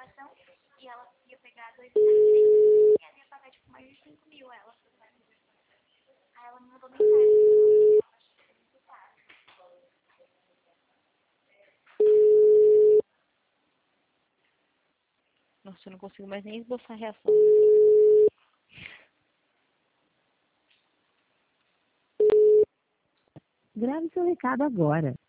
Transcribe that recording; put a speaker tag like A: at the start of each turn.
A: E ela ia pegar 2,6 e ela ia pagar tipo mais de 5.000 ela. Aí ela me mandou mensagem.
B: Nossa, eu não consigo mais nem esboçar a reação.
C: Grave seu recado agora.